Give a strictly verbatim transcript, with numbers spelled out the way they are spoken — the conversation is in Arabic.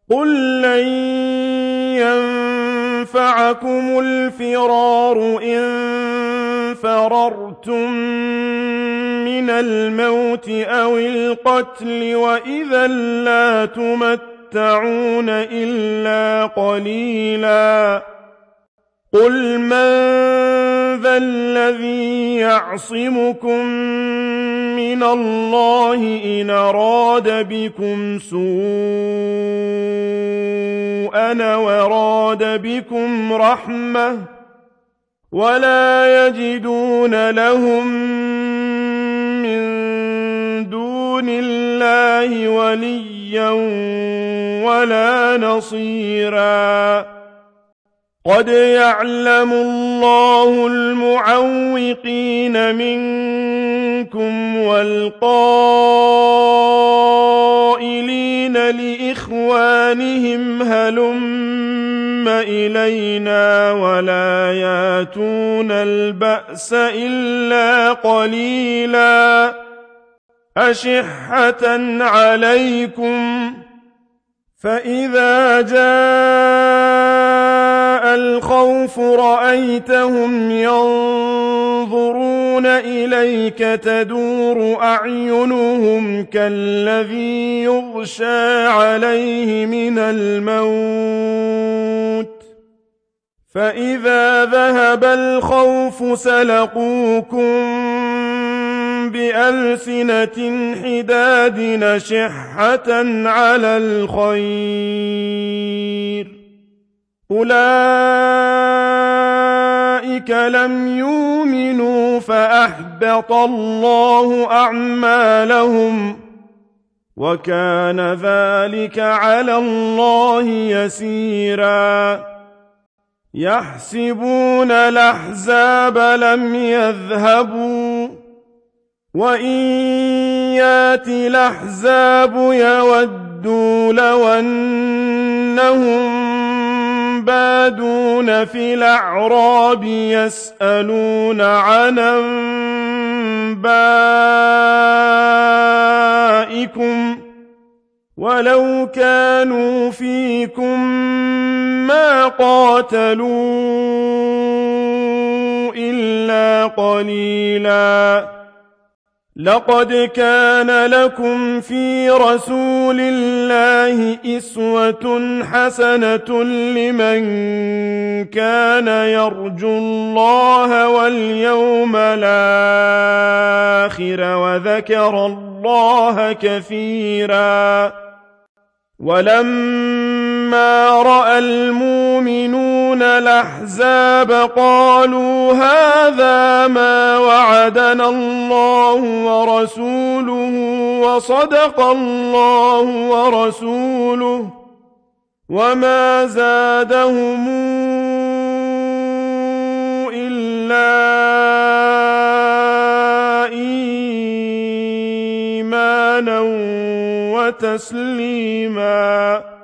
قُل لَّن يَنفَعَكُمُ الْفِرَارُ إِن فَرَرْتُم مِّنَ الْمَوْتِ أَوِ الْقَتْلِ وَإِذًا لَّا تُمَتَّعُونَ إِلَّا قَلِيلًا قُلْ مَن ذَا الَّذِي يَعْصِمُكُم مِّنَ اللَّهِ إِنْ أَرَادَ بِكُمْ سُوءًا أَوْ أَرَادَ بِكُمْ رَحْمَةً وَلَا يَجِدُونَ لَهُم مِّن دُونِ اللَّهِ وَلِيًّا وَلَا نَصِيرًا قَدْ يَعْلَمُ اللَّهُ الْمُعَوِّقِينَ مِنكُمْ وَالْقَائِلِينَ لِإِخْوَانِهِمْ هَلُمَّ إِلَيْنَا وَلَا يَأْتُونَ الْبَأْسَ إِلَّا قَلِيلًا أَشِحَّةً عَلَيْكُمْ فَإِذَا جَاءَ الْخَوْفُ رَأَيْتَهُمْ يَنظُرُونَ إِلَيْكَ تَدُورُ أَعْيُنُهُمْ كَالَّذِي يُغْشَىٰ عَلَيْهِ مِنَ الْمَوْتِ فَإِذَا ذَهَبَ الْخَوْفُ سَلَقُوكُم بِأَلْسِنَةٍ حِدَادٍ أَشِحَّةً عَلَى الْخَيْرِ أُولَٰئِكَ لَمْ يُؤْمِنُوا فَأَحْبَطَ اللَّهُ أَعْمَالَهُمْ وَكَانَ ذَٰلِكَ عَلَى اللَّهِ يَسِيرًا يَحْسَبُونَ الْأَحْزَابَ لَمْ يَذْهَبُوا وَإِن يَأْتِ الْأَحْزَابُ يَوَدُّوا لَوْ أَنَّهُم بَادُونَ فِي الْأَعْرَابِ يَسْأَلُونَ عَنْ أَنبَائِكُمْ وَلَوْ كَانُوا فِيكُم مَّا قَاتَلُوا إِلَّا قَلِيلًا لَقَدْ كَانَ لَكُمْ فِي رَسُولِ اللَّهِ أُسْوَةٌ حَسَنَةٌ لِّمَن كَانَ يَرْجُو اللَّهَ وَالْيَوْمَ الْآخِرَ وَذَكَرَ اللَّهَ كَثِيرًا وَلَمَّا رَأَى الْمُؤْمِنُونَ الْأَحْزَابَ قَالُوا هَٰذَا مَا وَعَدَنَا اللَّهُ وَرَسُولُهُ وَصَدَقَ اللَّهُ وَرَسُولُهُ وَمَا زَادَهُمْ إِلَّا إِيمَانًا وَتَسْلِيمًا